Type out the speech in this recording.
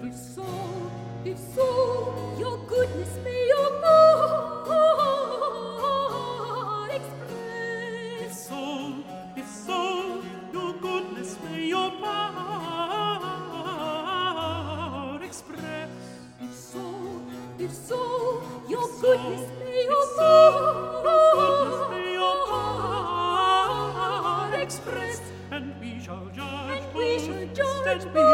If so, your goodness may your part express. If so, your goodness may your part express. If so, your goodness may your part express. And we shall judge And we shall judge